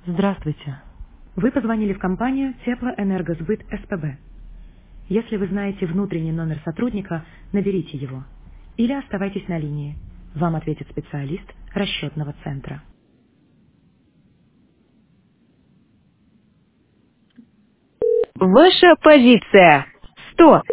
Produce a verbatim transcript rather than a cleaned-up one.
Здравствуйте. Вы позвонили в компанию Теплоэнергосбыт СПБ. Если вы знаете внутренний номер сотрудника, наберите его. Или оставайтесь на линии. Вам ответит специалист расчетного центра. Ваша позиция. сто.